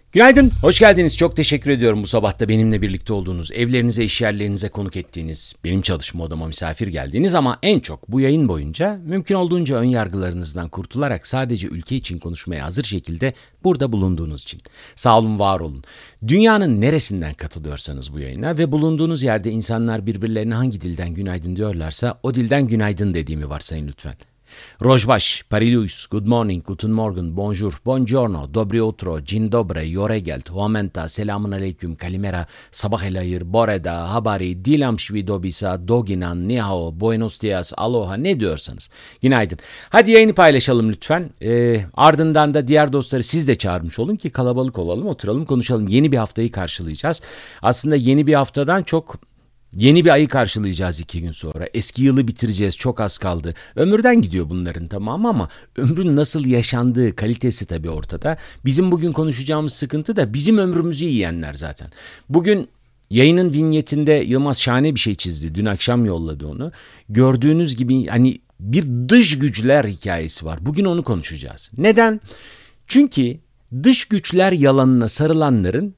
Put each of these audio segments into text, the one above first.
Günaydın, hoş geldiniz. Çok teşekkür ediyorum bu sabah da benimle birlikte olduğunuz, evlerinize, iş yerlerinize konuk ettiğiniz, benim çalışma odama misafir geldiğiniz ama en çok bu yayın boyunca mümkün olduğunca ön yargılarınızdan kurtularak sadece ülke için konuşmaya hazır şekilde burada bulunduğunuz için. Sağ olun, var olun. Dünyanın neresinden katılıyorsanız bu yayına ve bulunduğunuz yerde insanlar birbirlerine hangi dilden günaydın diyorlarsa o dilden günaydın dediğimi varsayın lütfen. Rojbaş, Parilus, Good morning, Guten Morgen, Bonjour, Buongiorno, Dobry utro, Dzień dobry, Yoregelt, Huamenta, Selamun aleyküm, Kalimera, Sabah el hayır, Boreda, Habari, Dilam shvi dobisa, Doginan, Nihao, Buenos dias, Aloha ne diyorsanız. Günaydın. Hadi yayını paylaşalım lütfen. Ardından da diğer dostları siz de çağırmış olun ki kalabalık olalım, oturalım, konuşalım. Yeni bir haftayı karşılayacağız. Aslında yeni bir haftadan çok... Yeni bir ayı karşılayacağız 2 gün sonra. Eski yılı bitireceğiz. Çok az kaldı. Ömürden gidiyor bunların tamamı ama ömrün nasıl yaşandığı kalitesi tabii ortada. Bizim bugün konuşacağımız sıkıntı da bizim ömrümüzü yiyenler zaten. Bugün yayının vinyetinde Yılmaz şahane bir şey çizdi. Dün akşam yolladı onu. Gördüğünüz gibi hani bir dış güçler hikayesi var. Bugün onu konuşacağız. Neden? Çünkü dış güçler yalanına sarılanların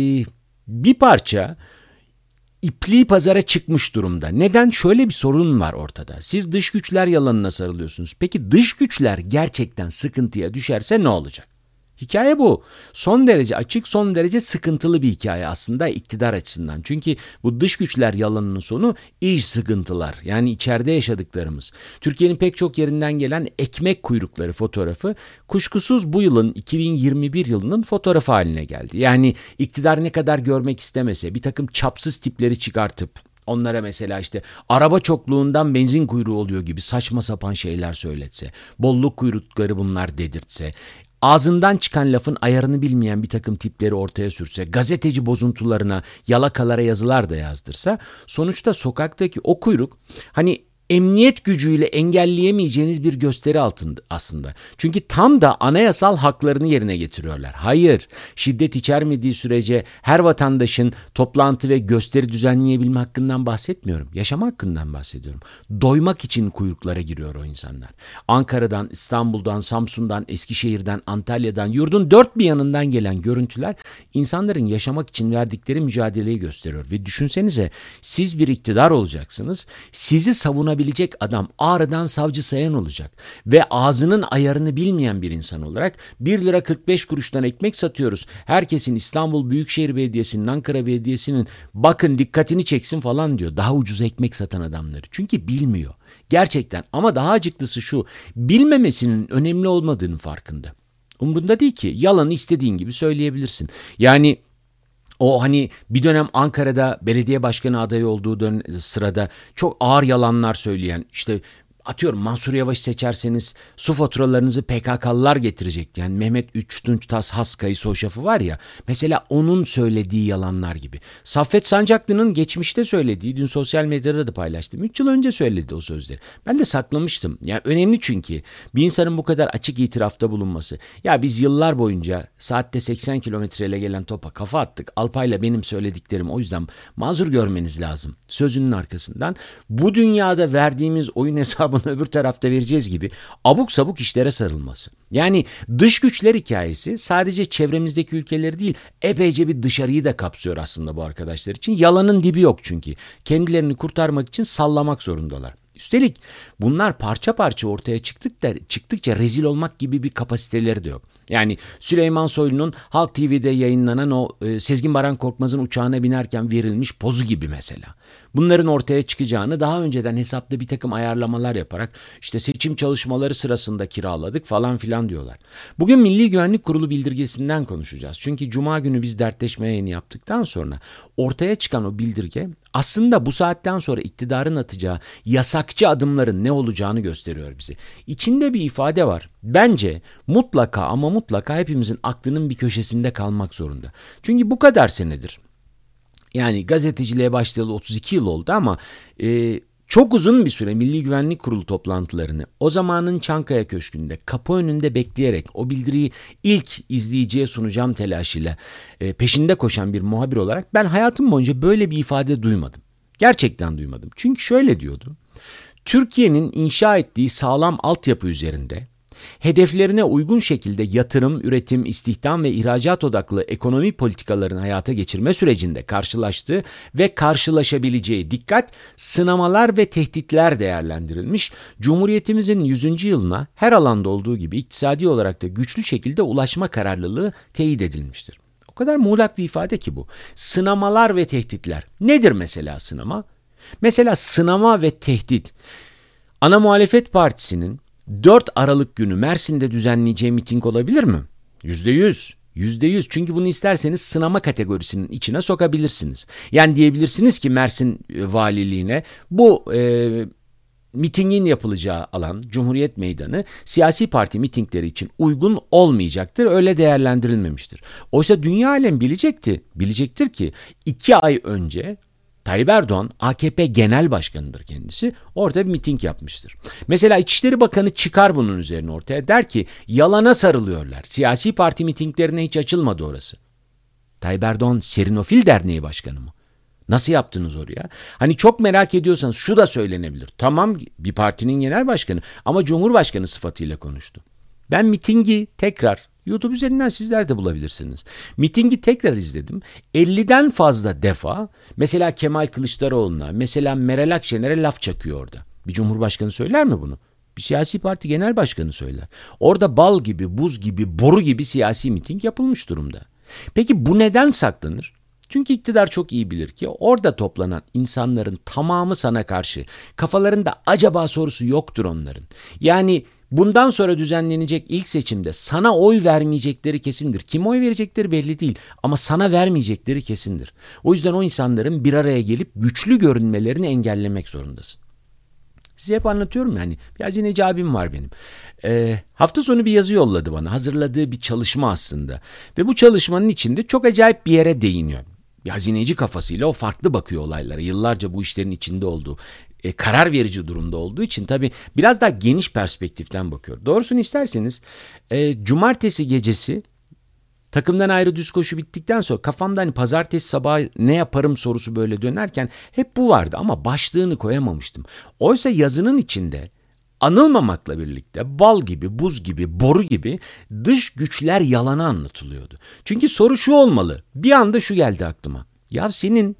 bir parça... İpliği pazara çıkmış durumda. Neden? Şöyle bir sorun var ortada. Siz dış güçler yalanına sarılıyorsunuz. Peki dış güçler gerçekten sıkıntıya düşerse ne olacak? Hikaye bu. Son derece açık, son derece sıkıntılı bir hikaye aslında iktidar açısından. Çünkü bu dış güçler yalanının sonu iç sıkıntılar. Yani içeride yaşadıklarımız. Türkiye'nin pek çok yerinden gelen ekmek kuyrukları fotoğrafı kuşkusuz bu yılın 2021 yılının fotoğrafı haline geldi. Yani iktidar ne kadar görmek istemese bir takım çapsız tipleri çıkartıp onlara mesela işte araba çokluğundan benzin kuyruğu oluyor gibi saçma sapan şeyler söyletse, bolluk kuyrukları bunlar dedirtse, ağzından çıkan lafın ayarını bilmeyen bir takım tipleri ortaya sürse, gazeteci bozuntularına, yalakalara yazılar da yazdırsa, sonuçta sokaktaki o kuyruk hani emniyet gücüyle engelleyemeyeceğiniz bir gösteri altında aslında. Çünkü tam da anayasal haklarını yerine getiriyorlar. Hayır, şiddet içermediği sürece her vatandaşın toplantı ve gösteri düzenleyebilme hakkından bahsetmiyorum. Yaşama hakkından bahsediyorum. Doymak için kuyruklara giriyor o insanlar. Ankara'dan, İstanbul'dan, Samsun'dan, Eskişehir'den, Antalya'dan, yurdun dört bir yanından gelen görüntüler insanların yaşamak için verdikleri mücadeleyi gösteriyor. Ve düşünsenize siz bir iktidar olacaksınız. Sizi savunabilecek adam Ağrı'dan Savcı Sayan olacak ve ağzının ayarını bilmeyen bir insan olarak 1 lira 45 kuruştan ekmek satıyoruz. Herkesin İstanbul Büyükşehir Belediyesi'nin, Ankara Belediyesi'nin bakın dikkatini çeksin falan diyor. Daha ucuz ekmek satan adamları. Çünkü bilmiyor. Gerçekten ama daha acıklısı şu, bilmemesinin önemli olmadığının farkında. Umrunda değil ki, yalanı istediğin gibi söyleyebilirsin. Yani o hani bir dönem Ankara'da belediye başkanı adayı olduğu sırada çok ağır yalanlar söyleyen, işte atıyorum Mansur Yavaş seçerseniz su faturalarınızı PKK'lılar getirecek. Yani Mehmet Üçtunç Haskayı Soşaf'ı var ya, mesela onun söylediği yalanlar gibi. Saffet Sancaklı'nın geçmişte söylediği, dün sosyal medyada da paylaştım. 3 yıl önce söyledi o sözleri. Ben de saklamıştım. Yani önemli çünkü bir insanın bu kadar açık itirafta bulunması. Ya biz yıllar boyunca saatte 80 kilometreyle gelen topa kafa attık. Alpay'la benim söylediklerim, o yüzden mazur görmeniz lazım. Sözünün arkasından bu dünyada verdiğimiz oyun hesabı öbür tarafta vereceğiz gibi abuk sabuk işlere sarılması. Yani dış güçler hikayesi sadece çevremizdeki ülkeleri değil, epeyce bir dışarıyı da kapsıyor aslında bu arkadaşlar için. Yalanın dibi yok çünkü. Kendilerini kurtarmak için sallamak zorundalar. Üstelik bunlar parça parça ortaya çıktıkça rezil olmak gibi bir kapasiteleri de yok. Yani Süleyman Soylu'nun Halk TV'de yayınlanan o Sezgin Baran Korkmaz'ın uçağına binerken verilmiş pozu gibi mesela. Bunların ortaya çıkacağını daha önceden hesapta bir takım ayarlamalar yaparak işte seçim çalışmaları sırasında kiraladık falan filan diyorlar. Bugün Milli Güvenlik Kurulu bildirgesinden konuşacağız. Çünkü Cuma günü biz dertleşme yayını yaptıktan sonra ortaya çıkan o bildirge aslında bu saatten sonra iktidarın atacağı yasakçı adımların ne olacağını gösteriyor bize. İçinde bir ifade var. Bence mutlaka ama mutlaka hepimizin aklının bir köşesinde kalmak zorunda. Çünkü bu kadar senedir. Yani gazeteciliğe başlayalı 32 yıl oldu ama çok uzun bir süre Milli Güvenlik Kurulu toplantılarını o zamanın Çankaya Köşkü'nde kapı önünde bekleyerek o bildiriyi ilk izleyiciye sunacağım telaşıyla peşinde koşan bir muhabir olarak ben hayatım boyunca böyle bir ifade duymadım. Gerçekten duymadım. Çünkü şöyle diyordu. Türkiye'nin inşa ettiği sağlam altyapı üzerinde hedeflerine uygun şekilde yatırım, üretim, istihdam ve ihracat odaklı ekonomi politikalarını hayata geçirme sürecinde karşılaştığı ve karşılaşabileceği dikkat, sınamalar ve tehditler değerlendirilmiş, Cumhuriyetimizin 100. yılına her alanda olduğu gibi iktisadi olarak da güçlü şekilde ulaşma kararlılığı teyit edilmiştir. O kadar muğlak bir ifade ki bu. Sınamalar ve tehditler. Nedir mesela sınama? Mesela sınama ve tehdit. Ana Muhalefet Partisi'nin 4 Aralık günü Mersin'de düzenleyeceği miting olabilir mi? %100. %100. Çünkü bunu isterseniz sınama kategorisinin içine sokabilirsiniz. Yani diyebilirsiniz ki Mersin valiliğine bu mitingin yapılacağı alan Cumhuriyet Meydanı siyasi parti mitingleri için uygun olmayacaktır. Öyle değerlendirilmemiştir. Oysa dünya alem bilecektir ki 2 ay önce Tayyip Erdoğan, AKP Genel Başkanı'dır kendisi, orada bir miting yapmıştır. Mesela İçişleri Bakanı çıkar bunun üzerine ortaya, der ki yalana sarılıyorlar. Siyasi parti mitinglerine hiç açılmadı orası. Tayyip Erdoğan Serinofil Derneği Başkanı mı? Nasıl yaptınız oraya? Hani çok merak ediyorsanız şu da söylenebilir. Tamam, bir partinin genel başkanı ama Cumhurbaşkanı sıfatıyla konuştu. Ben mitingi tekrar YouTube üzerinden sizler de bulabilirsiniz. Mitingi tekrar izledim. 50'den fazla defa mesela Kemal Kılıçdaroğlu'na, mesela Meral Akşener'e laf çakıyor orada. Bir cumhurbaşkanı söyler mi bunu? Bir siyasi parti genel başkanı söyler. Orada bal gibi, buz gibi, boru gibi siyasi miting yapılmış durumda. Peki bu neden saklanır? Çünkü iktidar çok iyi bilir ki orada toplanan insanların tamamı sana karşı. Kafalarında acaba sorusu yoktur onların. Yani bundan sonra düzenlenecek ilk seçimde sana oy vermeyecekleri kesindir. Kim oy verecekleri belli değil ama sana vermeyecekleri kesindir. O yüzden o insanların bir araya gelip güçlü görünmelerini engellemek zorundasın. Size hep anlatıyorum yani. Bir hazineci abim var benim. Hafta sonu bir yazı yolladı bana. Hazırladığı bir çalışma aslında. Ve bu çalışmanın içinde çok acayip bir yere değiniyor. Bir hazineci kafasıyla o farklı bakıyor olaylara. Yıllarca bu işlerin içinde olduğu, karar verici durumda olduğu için tabii biraz daha geniş perspektiften bakıyor. Doğrusunu isterseniz cumartesi gecesi takımdan ayrı düz koşu bittikten sonra kafamda hani pazartesi sabahı ne yaparım sorusu böyle dönerken hep bu vardı ama başlığını koyamamıştım. Oysa yazının içinde anılmamakla birlikte bal gibi, buz gibi, boru gibi dış güçler yalanı anlatılıyordu. Çünkü soru şu olmalı. Bir anda şu geldi aklıma. Ya senin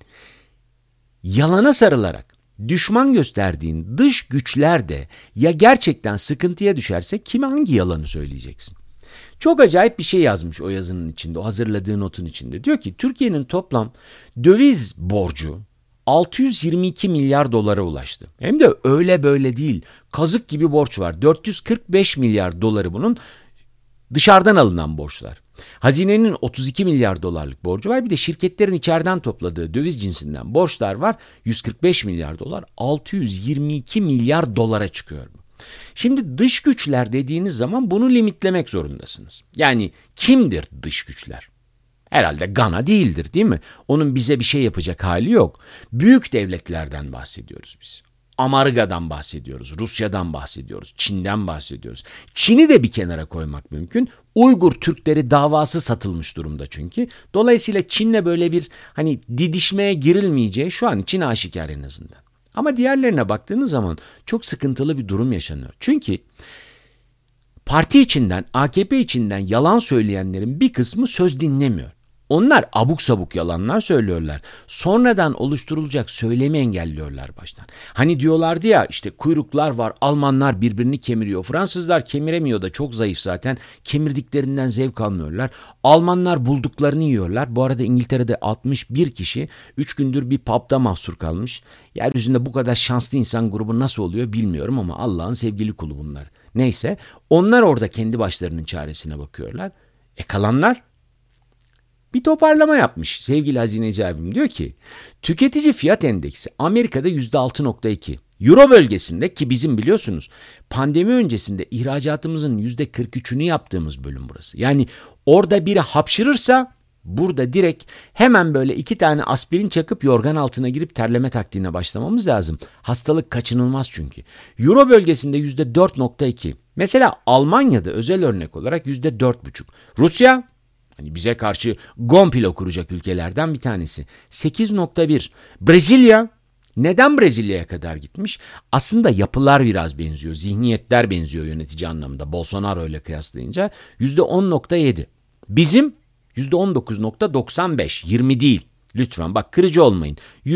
yalana sarılarak düşman gösterdiğin dış güçler de ya gerçekten sıkıntıya düşerse kime hangi yalanı söyleyeceksin? Çok acayip bir şey yazmış o yazının içinde, o hazırladığı notun içinde. Diyor ki Türkiye'nin toplam döviz borcu 622 milyar dolara ulaştı. Hem de öyle böyle değil. Kazık gibi borç var. 445 milyar doları bunun dışarıdan alınan borçlar. Hazinenin 32 milyar dolarlık borcu var. Bir de şirketlerin içeriden topladığı döviz cinsinden borçlar var. 145 milyar dolar, 622 milyar dolara çıkıyor bu. Şimdi dış güçler dediğiniz zaman bunu limitlemek zorundasınız. Yani kimdir dış güçler? Herhalde Gana değildir, değil mi? Onun bize bir şey yapacak hali yok. Büyük devletlerden bahsediyoruz biz. Amerika'dan bahsediyoruz, Rusya'dan bahsediyoruz, Çin'den bahsediyoruz. Çin'i de bir kenara koymak mümkün. Uygur Türkleri davası satılmış durumda çünkü. Dolayısıyla Çin'le böyle bir hani didişmeye girilmeyeceği şu an için aşikar en azından. Ama diğerlerine baktığınız zaman çok sıkıntılı bir durum yaşanıyor. Çünkü parti içinden, AKP içinden yalan söyleyenlerin bir kısmı söz dinlemiyor. Onlar abuk sabuk yalanlar söylüyorlar. Sonradan oluşturulacak söylemi engelliyorlar baştan. Hani diyorlardı ya işte kuyruklar var, Almanlar birbirini kemiriyor. Fransızlar kemiremiyor da çok zayıf zaten. Kemirdiklerinden zevk almıyorlar. Almanlar bulduklarını yiyorlar. Bu arada İngiltere'de 61 kişi 3 gündür bir pub'da mahsur kalmış. Yeryüzünde bu kadar şanslı insan grubu nasıl oluyor bilmiyorum ama Allah'ın sevgili kulu bunlar. Neyse onlar orada kendi başlarının çaresine bakıyorlar. Kalanlar? Bir toparlama yapmış sevgili hazineci abim. Diyor ki tüketici fiyat endeksi Amerika'da %6.2. Euro bölgesinde ki bizim biliyorsunuz pandemi öncesinde ihracatımızın %43'ünü yaptığımız bölüm burası. Yani orada biri hapşırırsa burada direkt hemen böyle 2 tane aspirin çakıp yorgan altına girip terleme taktiğine başlamamız lazım. Hastalık kaçınılmaz çünkü. Euro bölgesinde %4.2. Mesela Almanya'da özel örnek olarak %4.5. Rusya hani bize karşı gompilo kuracak ülkelerden bir tanesi. 8.1. Brezilya Neden Brezilya'ya kadar gitmiş? Aslında yapılar biraz benziyor, zihniyetler benziyor yönetici anlamında. Bolsonaro ile kıyaslayınca %10.7. Bizim %19.95, 20 değil. Lütfen bak kırıcı olmayın.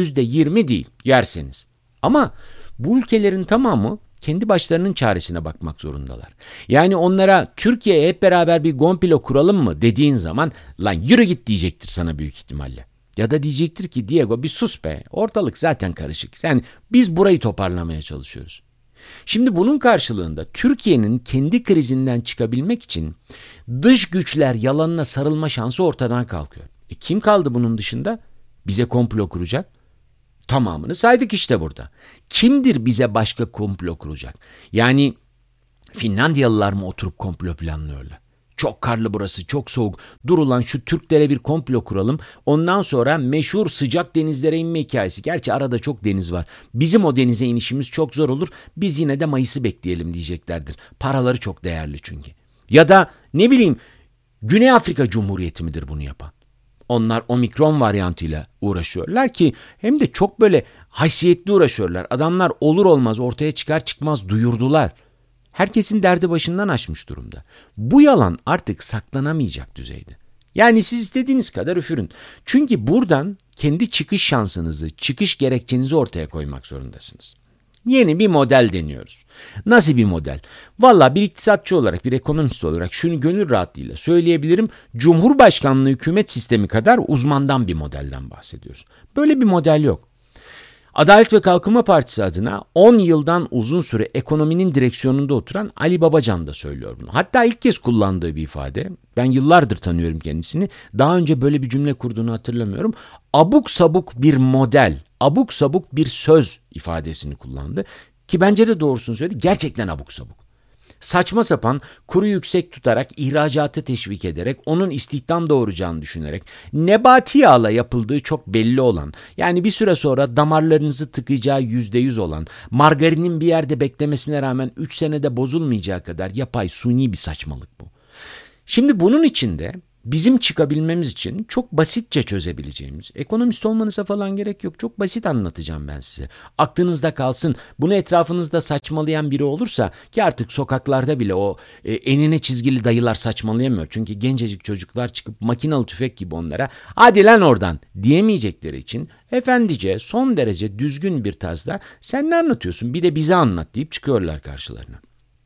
%20 değil yerseniz. Ama bu ülkelerin tamamı kendi başlarının çaresine bakmak zorundalar. Yani onlara Türkiye'ye hep beraber bir Gonpilo kuralım mı dediğin zaman lan yürü git diyecektir sana büyük ihtimalle. Ya da diyecektir ki Diego bir sus be, ortalık zaten karışık. Yani biz burayı toparlamaya çalışıyoruz. Şimdi bunun karşılığında Türkiye'nin kendi krizinden çıkabilmek için dış güçler yalanına sarılma şansı ortadan kalkıyor. Kim kaldı bunun dışında? Bize komplo kuracak. Tamamını saydık işte burada. Kimdir bize başka komplo kuracak? Yani Finlandiyalılar mı oturup komplo planlıyorlar? Çok karlı burası, çok soğuk. Dur ulan şu Türklere bir komplo kuralım. Ondan sonra meşhur sıcak denizlere inme hikayesi. Gerçi arada çok deniz var. Bizim o denize inişimiz çok zor olur. Biz yine de Mayıs'ı bekleyelim diyeceklerdir. Paraları çok değerli çünkü. Ya da ne bileyim Güney Afrika Cumhuriyeti midir bunu yapan? Onlar omikron varyantıyla uğraşıyorlar ki hem de çok böyle haysiyetli uğraşıyorlar. Adamlar olur olmaz ortaya çıkar çıkmaz duyurdular. Herkesin derdi başından aşmış durumda. Bu yalan artık saklanamayacak düzeyde. Yani siz istediğiniz kadar üfürün. Çünkü buradan kendi çıkış şansınızı, çıkış gerekçenizi ortaya koymak zorundasınız. Yeni bir model deniyoruz. Nasıl bir model? Valla bir iktisatçı olarak, bir ekonomist olarak şunu gönül rahatlığıyla söyleyebilirim. Cumhurbaşkanlığı hükümet sistemi kadar uzmandan bir modelden bahsediyoruz. Böyle bir model yok. Adalet ve Kalkınma Partisi adına 10 yıldan uzun süre ekonominin direksiyonunda oturan Ali Babacan da söylüyor bunu. Hatta ilk kez kullandığı bir ifade. Ben yıllardır tanıyorum kendisini. Daha önce böyle bir cümle kurduğunu hatırlamıyorum. Abuk sabuk bir model, abuk sabuk bir söz ifadesini kullandı. Ki bence de doğrusunu söyledi. Gerçekten abuk sabuk. Saçma sapan, kuru yüksek tutarak, ihracatı teşvik ederek, onun istihdam doğuracağını düşünerek, nebati yağla yapıldığı çok belli olan, yani bir süre sonra damarlarınızı tıkayacağı %100 olan, margarinin bir yerde beklemesine rağmen 3 senede bozulmayacağı kadar yapay, suni bir saçmalık bu. Şimdi bunun içinde bizim çıkabilmemiz için çok basitçe çözebileceğimiz, ekonomist olmanıza falan gerek yok. Çok basit anlatacağım ben size. Aklınızda kalsın. Bunu etrafınızda saçmalayan biri olursa ki artık sokaklarda bile o enine çizgili dayılar saçmalayamıyor. Çünkü gencecik çocuklar çıkıp makinalı tüfek gibi onlara hadi lan oradan diyemeyecekleri için efendice son derece düzgün bir tarzda sen ne anlatıyorsun bir de bize anlat deyip çıkıyorlar karşılarına.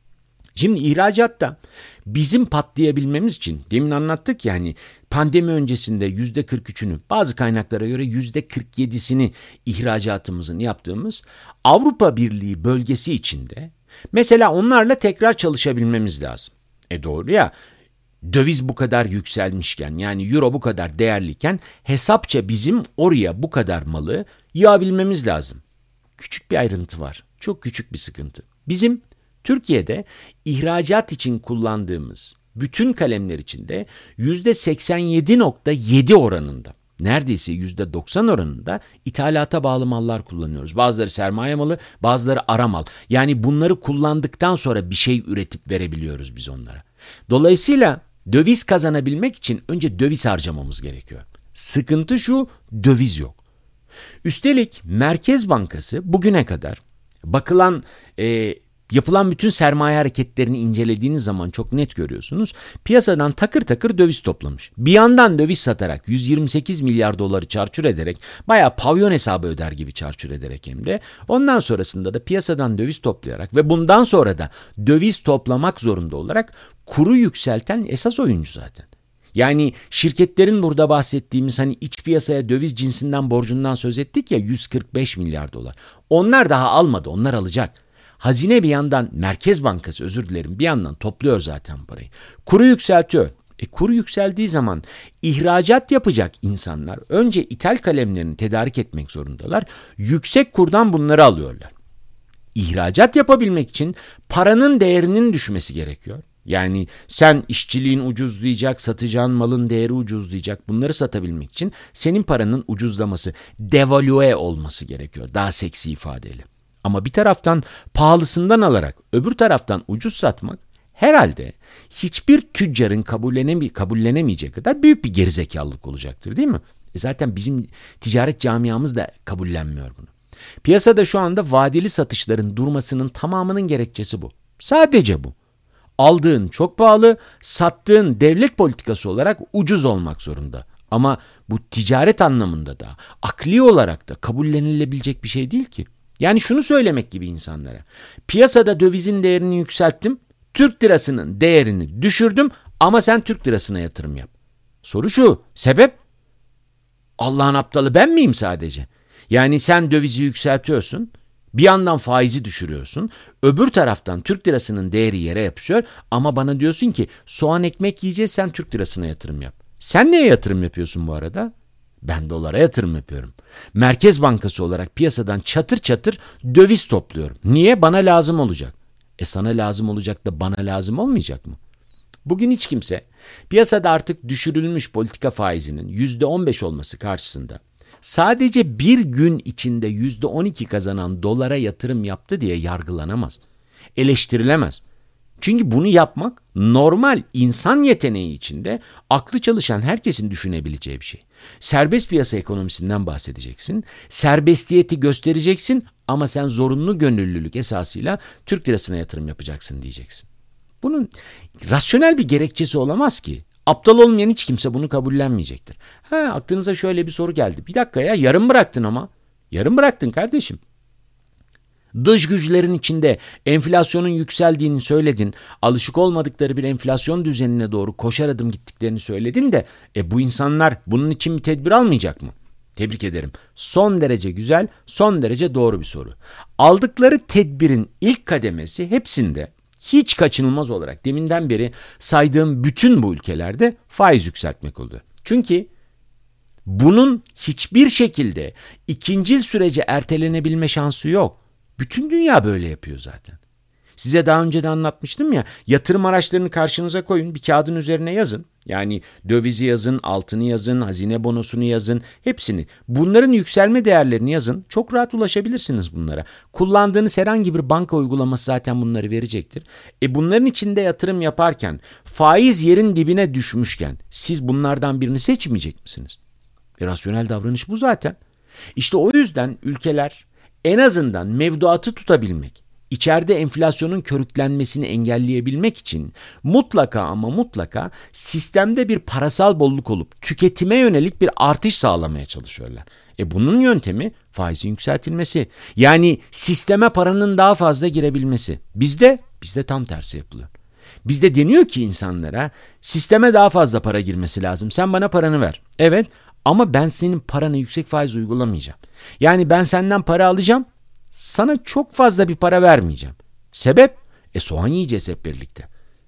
Şimdi ihracatta bizim patlayabilmemiz için demin anlattık ya hani pandemi öncesinde %43'ünü bazı kaynaklara göre %47'sini ihracatımızın yaptığımız Avrupa Birliği bölgesi içinde mesela onlarla tekrar çalışabilmemiz lazım. Doğru ya döviz bu kadar yükselmişken yani euro bu kadar değerliyken hesapça bizim oraya bu kadar malı yığabilmemiz lazım. Küçük bir ayrıntı var. Çok küçük bir sıkıntı. Bizim Türkiye'de ihracat için kullandığımız bütün kalemler içinde %87.7 oranında, neredeyse %90 oranında ithalata bağlı mallar kullanıyoruz. Bazıları sermaye malı, bazıları ara mal. Yani bunları kullandıktan sonra bir şey üretip verebiliyoruz biz onlara. Dolayısıyla döviz kazanabilmek için önce döviz harcamamız gerekiyor. Sıkıntı şu, döviz yok. Üstelik Merkez Bankası bugüne kadar yapılan bütün sermaye hareketlerini incelediğiniz zaman çok net görüyorsunuz. Piyasadan takır takır döviz toplamış. Bir yandan döviz satarak 128 milyar doları çarçur ederek bayağı pavyon hesabı öder gibi çarçur ederek hem de ondan sonrasında da piyasadan döviz toplayarak ve bundan sonra da döviz toplamak zorunda olarak kuru yükselten esas oyuncu zaten. Yani şirketlerin burada bahsettiğimiz hani iç piyasaya döviz cinsinden borcundan söz ettik ya 145 milyar dolar. Onlar daha almadı, onlar alacak. Hazine bir yandan Merkez Bankası bir yandan topluyor zaten parayı. Kuru yükseltiyor. Kuru yükseldiği zaman ihracat yapacak insanlar önce ithal kalemlerini tedarik etmek zorundalar. Yüksek kurdan bunları alıyorlar. İhracat yapabilmek için paranın değerinin düşmesi gerekiyor. Yani sen işçiliğin ucuzlayacak, satacağın malın değeri ucuzlayacak. Bunları satabilmek için senin paranın ucuzlaması, devalüe olması gerekiyor. Daha seksi ifadeyle. Ama bir taraftan pahalısından alarak öbür taraftan ucuz satmak herhalde hiçbir tüccarın kabullenemeyeceği kadar büyük bir gerizekalılık olacaktır değil mi? Zaten bizim ticaret camiamız da kabullenmiyor bunu. Piyasada şu anda vadeli satışların durmasının tamamının gerekçesi bu. Sadece bu. Aldığın çok pahalı, sattığın devlet politikası olarak ucuz olmak zorunda. Ama bu ticaret anlamında da, akli olarak da kabullenilebilecek bir şey değil ki. Yani şunu söylemek gibi insanlara. Piyasada dövizin değerini yükselttim, Türk lirasının değerini düşürdüm ama sen Türk lirasına yatırım yap. Soru şu, sebep? Allah'ın aptalı ben miyim sadece? Yani sen dövizi yükseltiyorsun, bir yandan faizi düşürüyorsun, öbür taraftan Türk lirasının değeri yere yapışıyor ama bana diyorsun ki soğan ekmek yiyeceğiz, sen Türk lirasına yatırım yap. Sen neye yatırım yapıyorsun bu arada? Ben dolara yatırım yapıyorum. Merkez Bankası olarak piyasadan çatır çatır döviz topluyorum. Niye? Bana lazım olacak. Sana lazım olacak da bana lazım olmayacak mı? Bugün hiç kimse piyasada artık düşürülmüş politika faizinin %15 olması karşısında sadece bir gün içinde %12 kazanan dolara yatırım yaptı diye yargılanamaz, eleştirilemez. Çünkü bunu yapmak normal insan yeteneği içinde aklı çalışan herkesin düşünebileceği bir şey. Serbest piyasa ekonomisinden bahsedeceksin, serbestiyeti göstereceksin ama sen zorunlu gönüllülük esasıyla Türk lirasına yatırım yapacaksın diyeceksin. Bunun rasyonel bir gerekçesi olamaz ki. Aptal olmayan hiç kimse bunu kabullenmeyecektir. Aklınıza şöyle bir soru geldi. Bir dakika ya, yarım bıraktın ama. Yarım bıraktın kardeşim. Dış güçlerin içinde enflasyonun yükseldiğini söyledin. Alışık olmadıkları bir enflasyon düzenine doğru koşar adım gittiklerini söyledin de bu insanlar bunun için bir tedbir almayacak mı? Tebrik ederim. Son derece güzel, son derece doğru bir soru. Aldıkları tedbirin ilk kademesi hepsinde hiç kaçınılmaz olarak deminden beri saydığım bütün bu ülkelerde faiz yükseltmek oldu. Çünkü bunun hiçbir şekilde ikincil sürece ertelenebilme şansı yok. Bütün dünya böyle yapıyor zaten. Size daha önce de anlatmıştım ya, yatırım araçlarını karşınıza koyun, bir kağıdın üzerine yazın. Yani dövizi yazın, altını yazın, hazine bonosunu yazın, hepsini. Bunların yükselme değerlerini yazın. Çok rahat ulaşabilirsiniz bunlara. Kullandığınız herhangi bir banka uygulaması zaten bunları verecektir. Bunların içinde yatırım yaparken, faiz yerin dibine düşmüşken siz bunlardan birini seçmeyecek misiniz? Rasyonel davranış bu zaten. İşte o yüzden ülkeler en azından mevduatı tutabilmek, içeride enflasyonun körüklenmesini engelleyebilmek için mutlaka ama mutlaka sistemde bir parasal bolluk olup tüketime yönelik bir artış sağlamaya çalışıyorlar. Bunun yöntemi faizin yükseltilmesi. Yani sisteme paranın daha fazla girebilmesi. Bizde tam tersi yapılıyor. Bizde deniyor ki insanlara sisteme daha fazla para girmesi lazım. Sen bana paranı ver. Evet, ama ben senin parana yüksek faiz uygulamayacağım. Yani ben senden para alacağım, sana çok fazla bir para vermeyeceğim. Sebep? Soğan yiyeceğiz hep birlikte.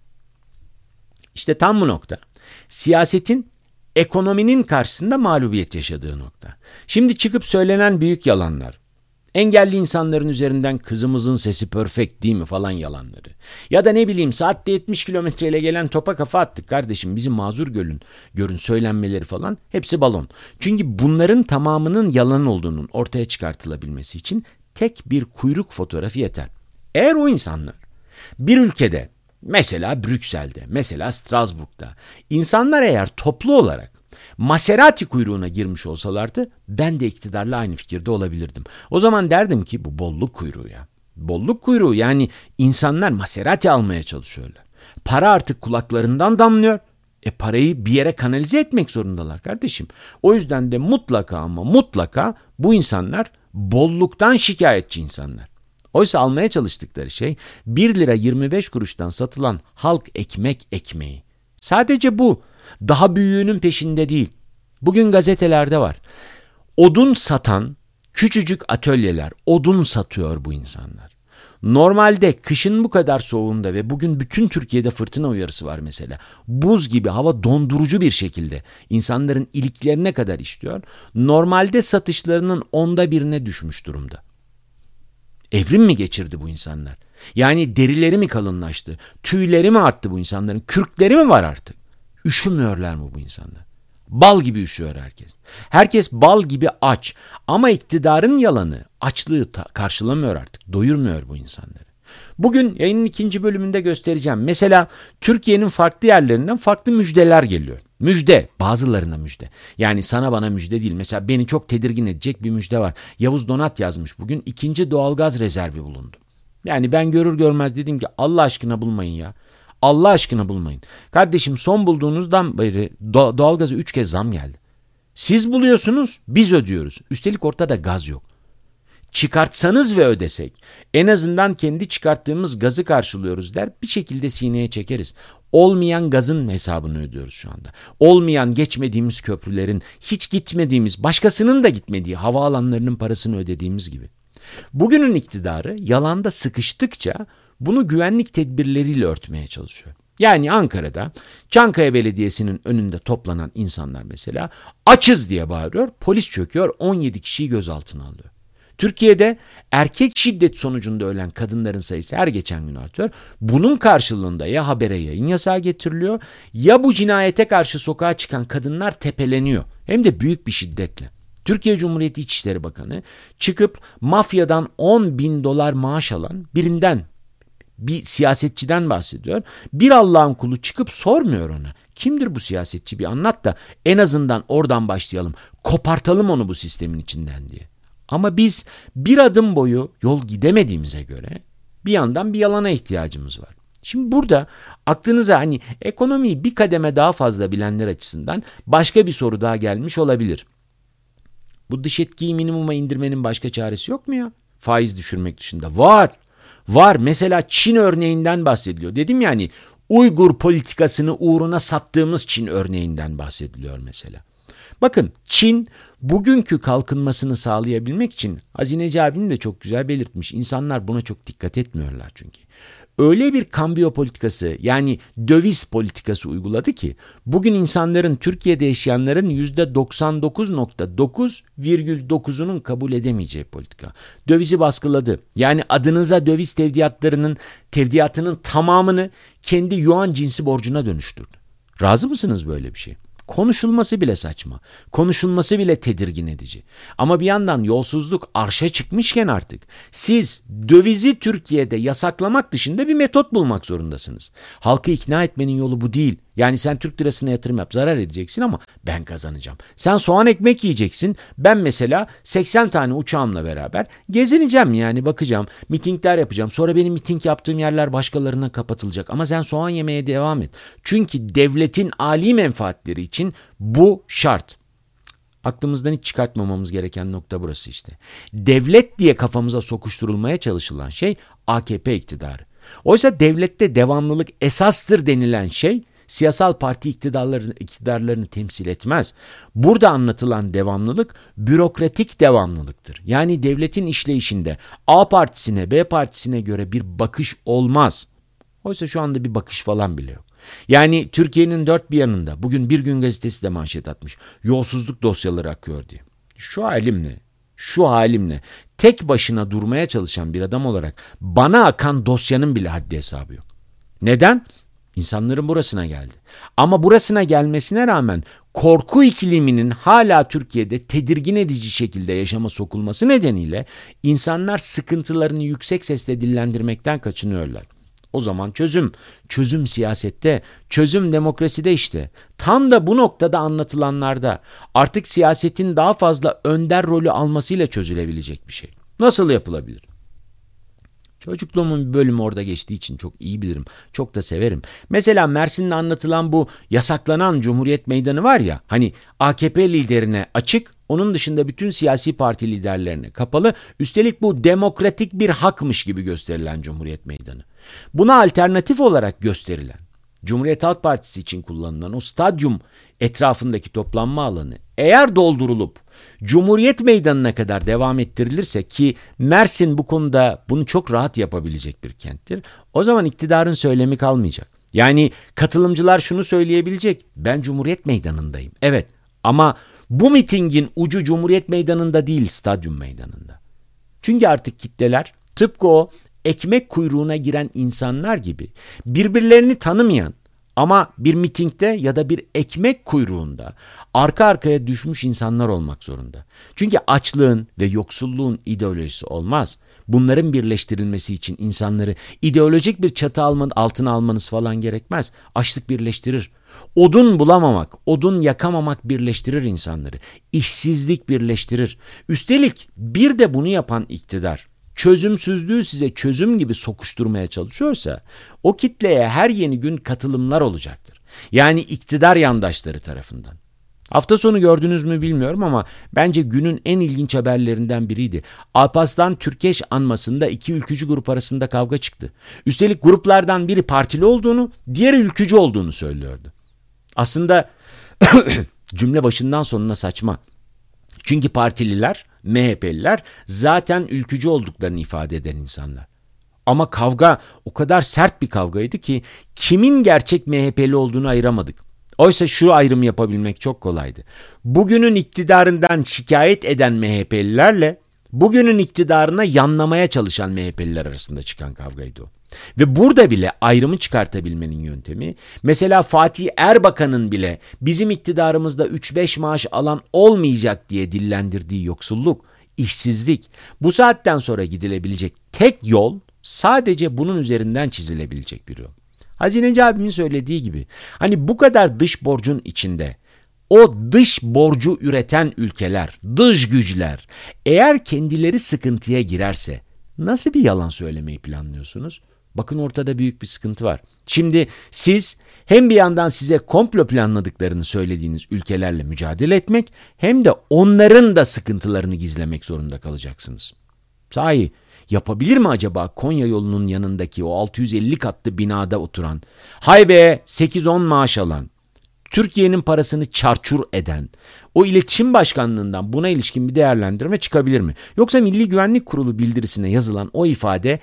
İşte tam bu nokta. Siyasetin ekonominin karşısında mağlubiyet yaşadığı nokta. Şimdi çıkıp söylenen büyük yalanlar. Engelli insanların üzerinden kızımızın sesi perfect değil mi falan yalanları. Ya da ne bileyim saatte 70 kilometreyle gelen topa kafa attık kardeşim, bizi mazur görün söylenmeleri falan hepsi balon. Çünkü bunların tamamının yalan olduğunun ortaya çıkartılabilmesi için tek bir kuyruk fotoğrafı yeter. Eğer o insanlar bir ülkede, mesela Brüksel'de, mesela Strasbourg'da insanlar eğer toplu olarak Maserati kuyruğuna girmiş olsalardı ben de iktidarla aynı fikirde olabilirdim. O zaman derdim ki bu bolluk kuyruğu ya. Bolluk kuyruğu, yani insanlar Maserati almaya çalışıyorlar. Para artık kulaklarından damlıyor. Parayı bir yere kanalize etmek zorundalar kardeşim. O yüzden de mutlaka ama mutlaka bu insanlar bolluktan şikayetçi insanlar. Oysa almaya çalıştıkları şey 1 lira 25 kuruştan satılan halk ekmeği. Sadece bu. Daha büyüğünün peşinde değil. Bugün gazetelerde var. Odun satan küçücük atölyeler, odun satıyor bu insanlar. Normalde kışın bu kadar soğuğunda ve bugün bütün Türkiye'de fırtına uyarısı var mesela. Buz gibi hava dondurucu bir şekilde insanların iliklerine kadar işliyor. Normalde satışlarının 1/10'ine düşmüş durumda. Evrim mi geçirdi bu insanlar? Yani derileri mi kalınlaştı? Tüyleri mi arttı bu insanların? Kürkleri mi var artık? Üşümüyorlar mı bu insanlar? Bal gibi üşüyor herkes. Herkes bal gibi aç. Ama iktidarın yalanı açlığı karşılamıyor artık. Doyurmuyor bu insanları. Bugün yayının 2. bölümünde göstereceğim. Mesela Türkiye'nin farklı yerlerinden farklı müjdeler geliyor. Müjde, bazılarına müjde. Yani sana bana müjde değil. Mesela beni çok tedirgin edecek bir müjde var. Yavuz Donat yazmış bugün, 2. doğalgaz rezervi bulundu. Yani ben görür görmez dedim ki Allah aşkına bulmayın ya. Allah aşkına bulmayın. Kardeşim son bulduğunuzdan beri doğalgaza 3 kez zam geldi. Siz buluyorsunuz, biz ödüyoruz. Üstelik ortada gaz yok. Çıkartsanız ve ödesek, en azından kendi çıkarttığımız gazı karşılıyoruz der, bir şekilde sineye çekeriz. Olmayan gazın hesabını ödüyoruz şu anda. Olmayan, geçmediğimiz köprülerin, hiç gitmediğimiz, başkasının da gitmediği havaalanlarının parasını ödediğimiz gibi. Bugünün iktidarı yalanda sıkıştıkça bunu güvenlik tedbirleriyle örtmeye çalışıyor. Yani Ankara'da Çankaya Belediyesi'nin önünde toplanan insanlar mesela açız diye bağırıyor, polis çöküyor, 17 kişiyi gözaltına alıyor. Türkiye'de erkek şiddet sonucunda ölen kadınların sayısı her geçen gün artıyor. Bunun karşılığında ya habere yayın yasağı getiriliyor ya bu cinayete karşı sokağa çıkan kadınlar tepeleniyor. Hem de büyük bir şiddetle. Türkiye Cumhuriyeti İçişleri Bakanı çıkıp mafyadan 10.000 dolar maaş alan birinden, bir siyasetçiden bahsediyor. Bir Allah'ın kulu çıkıp sormuyor ona. Kimdir bu siyasetçi, bir anlat da en azından oradan başlayalım. Kopartalım onu bu sistemin içinden diye. Ama biz bir adım boyu yol gidemediğimize göre bir yandan bir yalana ihtiyacımız var. Şimdi burada aklınıza hani ekonomiyi bir kademe daha fazla bilenler açısından başka bir soru daha gelmiş olabilir. Bu dış etkiyi minimuma indirmenin başka çaresi yok mu ya? Faiz düşürmek dışında. Var. Var. Mesela Çin örneğinden bahsediliyor. Dedim yani Uygur politikasını uğruna sattığımız Çin örneğinden bahsediliyor mesela. Bakın Çin bugünkü kalkınmasını sağlayabilmek için Hazineci abinin de çok güzel belirtmiş. İnsanlar buna çok dikkat etmiyorlar çünkü. Öyle bir kambiyo politikası yani döviz politikası uyguladı ki bugün insanların, Türkiye'de yaşayanların %99.9,9'unun kabul edemeyeceği politika. Dövizi baskıladı. Yani adınıza döviz tevdiatının tamamını kendi yuan cinsi borcuna dönüştürdü. Razı mısınız böyle bir şey? Konuşulması bile saçma. Konuşulması bile tedirgin edici. Ama bir yandan yolsuzluk arşa çıkmışken artık siz dövizi Türkiye'de yasaklamak dışında bir metot bulmak zorundasınız. Halkı ikna etmenin yolu bu değil. Yani sen Türk lirasına yatırım yap, zarar edeceksin ama ben kazanacağım. Sen soğan ekmek yiyeceksin. Ben mesela 80 tane uçağımla beraber gezineceğim, yani bakacağım, mitingler yapacağım. Sonra benim miting yaptığım yerler başkalarına kapatılacak. Ama sen soğan yemeye devam et. Çünkü devletin âli menfaatleri için bu şart. Aklımızdan hiç çıkartmamamız gereken nokta burası işte. Devlet diye kafamıza sokuşturulmaya çalışılan şey AKP iktidarı. Oysa devlette devamlılık esastır denilen şey siyasal parti iktidarlarını temsil etmez. Burada anlatılan devamlılık bürokratik devamlılıktır. Yani devletin işleyişinde A partisine, B partisine göre bir bakış olmaz. Oysa şu anda bir bakış falan bile yok. Yani Türkiye'nin dört bir yanında bugün Bir Gün gazetesi de manşet atmış. Yolsuzluk dosyaları akıyor diye. Şu halimle tek başına durmaya çalışan bir adam olarak bana akan dosyanın bile haddi hesabı yok. Neden? İnsanların burasına geldi. Ama burasına gelmesine rağmen korku ikliminin hala Türkiye'de tedirgin edici şekilde yaşama sokulması nedeniyle insanlar sıkıntılarını yüksek sesle dillendirmekten kaçınıyorlar. O zaman çözüm siyasette, çözüm demokraside işte. Tam da bu noktada anlatılanlarda artık siyasetin daha fazla önder rolü almasıyla çözülebilecek bir şey. Nasıl yapılabilir? Çocukluğumun bir bölümü orada geçtiği için çok iyi bilirim. Çok da severim. Mesela Mersin'de anlatılan bu yasaklanan Cumhuriyet Meydanı var ya, hani AKP liderine açık, onun dışında bütün siyasi parti liderlerine kapalı, üstelik bu demokratik bir hakmış gibi gösterilen Cumhuriyet Meydanı. Buna alternatif olarak gösterilen, Cumhuriyet Halk Partisi için kullanılan o stadyum etrafındaki toplanma alanı eğer doldurulup Cumhuriyet Meydanı'na kadar devam ettirilirse, ki Mersin bu konuda bunu çok rahat yapabilecek bir kenttir, o zaman iktidarın söylemi kalmayacak. Yani katılımcılar şunu söyleyebilecek: ben Cumhuriyet Meydanı'ndayım. Evet, ama bu mitingin ucu Cumhuriyet Meydanı'nda değil, stadyum meydanında. Çünkü artık kitleler tıpkı o ekmek kuyruğuna giren insanlar gibi birbirlerini tanımayan Ama bir mitingde ya da bir ekmek kuyruğunda arka arkaya düşmüş insanlar olmak zorunda. Çünkü açlığın ve yoksulluğun ideolojisi olmaz. Bunların birleştirilmesi için insanları ideolojik bir çatı altına almanız falan gerekmez. Açlık birleştirir. Odun bulamamak, odun yakamamak birleştirir insanları. İşsizlik birleştirir. Üstelik bir de bunu yapan iktidar çözümsüzlüğü size çözüm gibi sokuşturmaya çalışıyorsa o kitleye her yeni gün katılımlar olacaktır. Yani iktidar yandaşları tarafından. Hafta sonu gördünüz mü bilmiyorum ama bence günün en ilginç haberlerinden biriydi. Alparslan Türkeş anmasında iki ülkücü grup arasında kavga çıktı. Üstelik gruplardan biri partili olduğunu, diğeri ülkücü olduğunu söylüyordu. Aslında cümle başından sonuna saçma. Çünkü partililer, MHP'liler zaten ülkücü olduklarını ifade eden insanlar. Ama kavga o kadar sert bir kavgaydı ki kimin gerçek MHP'li olduğunu ayıramadık. Oysa şu ayrımı yapabilmek çok kolaydı. Bugünün iktidarından şikayet eden MHP'lilerle bugünün iktidarına yanlamaya çalışan MHP'liler arasında çıkan kavgaydı o. Ve burada bile ayrımı çıkartabilmenin yöntemi, mesela Fatih Erbakan'ın bile bizim iktidarımızda 3-5 maaş alan olmayacak diye dillendirdiği yoksulluk, işsizlik, bu saatten sonra gidilebilecek tek yol sadece bunun üzerinden çizilebilecek bir yol. Hazineci abimin söylediği gibi, hani bu kadar dış borcun içinde o dış borcu üreten ülkeler, dış güçler eğer kendileri sıkıntıya girerse nasıl bir yalan söylemeyi planlıyorsunuz? Bakın ortada büyük bir sıkıntı var. Şimdi siz hem bir yandan size komplo planladıklarını söylediğiniz ülkelerle mücadele etmek hem de onların da sıkıntılarını gizlemek zorunda kalacaksınız. Sahi yapabilir mi acaba Konya yolunun yanındaki o 650 katlı binada oturan, haybe 8-10 maaş alan, Türkiye'nin parasını çarçur eden, o iletişim başkanlığından buna ilişkin bir değerlendirme çıkabilir mi? Yoksa Milli Güvenlik Kurulu bildirisine yazılan o ifade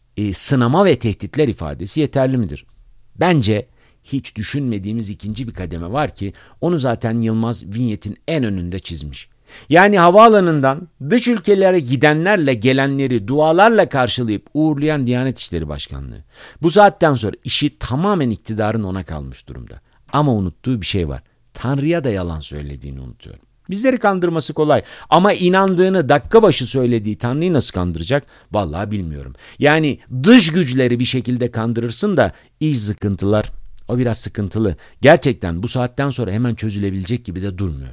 sınama ve tehditler ifadesi yeterli midir? Bence hiç düşünmediğimiz ikinci bir kademe var ki onu zaten Yılmaz Vinyet'in en önünde çizmiş. Yani havaalanından dış ülkelere gidenlerle gelenleri dualarla karşılayıp uğurlayan Diyanet İşleri Başkanlığı. Bu saatten sonra işi tamamen iktidarın ona kalmış durumda. Ama unuttuğu bir şey var. Tanrı'ya da yalan söylediğini unutuyor. Bizleri kandırması kolay ama inandığını dakika başı söylediği Tanrı'yı nasıl kandıracak? Vallahi bilmiyorum. Yani dış güçleri bir şekilde kandırırsın da iç sıkıntılar o biraz sıkıntılı. Gerçekten bu saatten sonra hemen çözülebilecek gibi de durmuyor.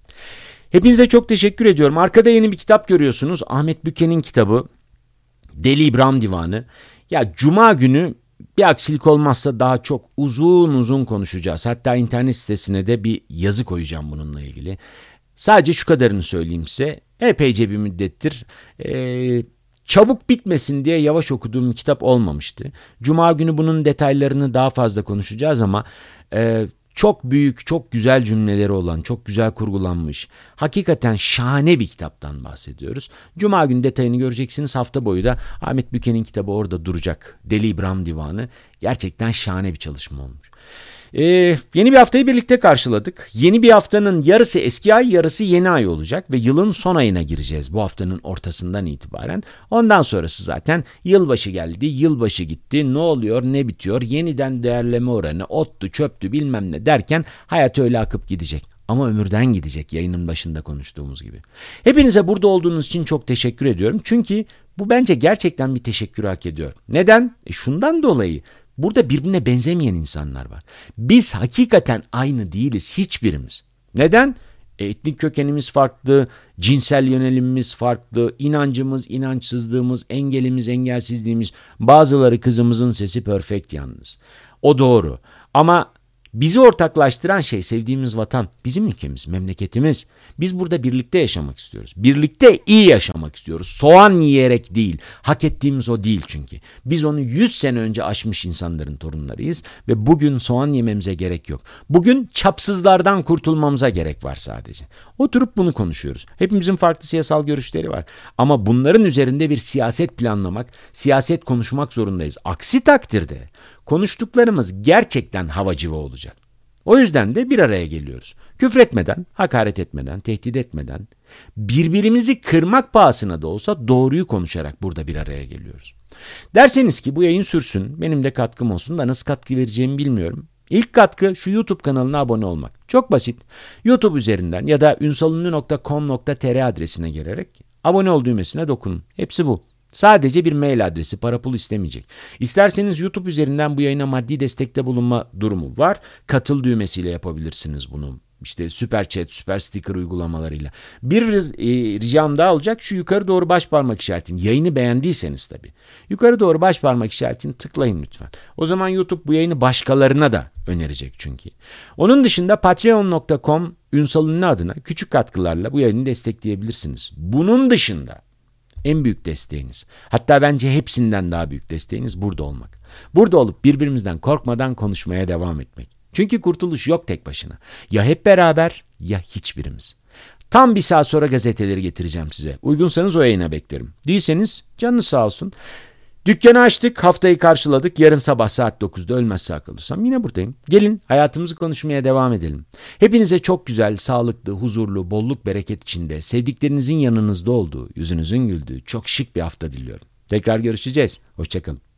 Hepinize çok teşekkür ediyorum. Arkada yeni bir kitap görüyorsunuz. Ahmet Büke'nin kitabı Deli İbrahim Divanı. Ya Cuma günü bir aksilik olmazsa daha çok uzun konuşacağız. Hatta internet sitesine de bir yazı koyacağım bununla ilgili. Sadece şu kadarını söyleyeyim size. Epeyce bir müddettir çabuk bitmesin diye yavaş okuduğum bir kitap olmamıştı. Cuma günü bunun detaylarını daha fazla konuşacağız ama çok büyük, çok güzel cümleleri olan, çok güzel kurgulanmış, hakikaten şahane bir kitaptan bahsediyoruz. Cuma günü detayını göreceksiniz. Hafta boyu da Ahmet Büke'nin kitabı orada duracak. Deli İbrahim Divanı. Gerçekten şahane bir çalışma olmuş. Yeni bir haftayı birlikte karşıladık. Yeni bir haftanın yarısı eski ay, yarısı yeni ay olacak ve yılın son ayına gireceğiz bu haftanın ortasından itibaren. Ondan sonrası zaten yılbaşı geldi, yılbaşı gitti, ne oluyor, ne bitiyor, yeniden değerleme oranı, ottu, çöptü bilmem ne derken hayat öyle akıp gidecek. Ama ömürden gidecek, yayının başında konuştuğumuz gibi. Hepinize burada olduğunuz için çok teşekkür ediyorum. Çünkü bu bence gerçekten bir teşekkür hak ediyor. Neden? Şundan dolayı. Burada birbirine benzemeyen insanlar var. Biz hakikaten aynı değiliz hiçbirimiz. Neden? Etnik kökenimiz farklı, cinsel yönelimimiz farklı, inancımız, inançsızlığımız, engelimiz, engelsizliğimiz. Bazıları kızımızın sesi perfect yalnız. O doğru. Ama bizi ortaklaştıran şey sevdiğimiz vatan, bizim ülkemiz, memleketimiz. Biz burada birlikte yaşamak istiyoruz. Birlikte iyi yaşamak istiyoruz. Soğan yiyerek değil. Hak ettiğimiz o değil çünkü. Biz onu 100 sene önce aşmış insanların torunlarıyız ve bugün soğan yememize gerek yok. Bugün çapsızlardan kurtulmamıza gerek var sadece. Oturup bunu konuşuyoruz. Hepimizin farklı siyasal görüşleri var. Ama bunların üzerinde bir siyaset planlamak, siyaset konuşmak zorundayız. Aksi takdirde konuştuklarımız gerçekten havacıva olacak. O yüzden de bir araya geliyoruz. Küfretmeden, hakaret etmeden, tehdit etmeden, birbirimizi kırmak pahasına da olsa doğruyu konuşarak burada bir araya geliyoruz. Derseniz ki bu yayın sürsün, benim de katkım olsun da nasıl katkı vereceğimi bilmiyorum. İlk katkı şu YouTube kanalına abone olmak. Çok basit. YouTube üzerinden ya da ünsalünlü.com.tr adresine girerek abone ol düğmesine dokunun. Hepsi bu. Sadece bir mail adresi, para pul istemeyecek. İsterseniz YouTube üzerinden bu yayına maddi destekte bulunma durumu var. Katıl düğmesiyle yapabilirsiniz bunu. İşte süper chat, süper sticker uygulamalarıyla. Bir ricam daha olacak. Şu yukarı doğru baş parmak işaretini, yayını beğendiyseniz tabii. Yukarı doğru baş parmak işaretini tıklayın lütfen. O zaman YouTube bu yayını başkalarına da önerecek çünkü. Onun dışında patreon.com Ünsal Ünlü adına küçük katkılarla bu yayını destekleyebilirsiniz. Bunun dışında en büyük desteğiniz, hatta bence hepsinden daha büyük desteğiniz burada olmak. Burada olup birbirimizden korkmadan konuşmaya devam etmek. Çünkü kurtuluş yok tek başına. Ya hep beraber ya hiçbirimiz. Tam bir saat sonra gazeteleri getireceğim size. Uygunsanız o yayına beklerim. Değilseniz canınız sağ olsun. Dükkanı açtık, haftayı karşıladık. Yarın sabah saat 9'da ölmez sağ kalırsam yine buradayım. Gelin hayatımızı konuşmaya devam edelim. Hepinize çok güzel, sağlıklı, huzurlu, bolluk bereket içinde, sevdiklerinizin yanınızda olduğu, yüzünüzün güldüğü çok şık bir hafta diliyorum. Tekrar görüşeceğiz. Hoşçakalın.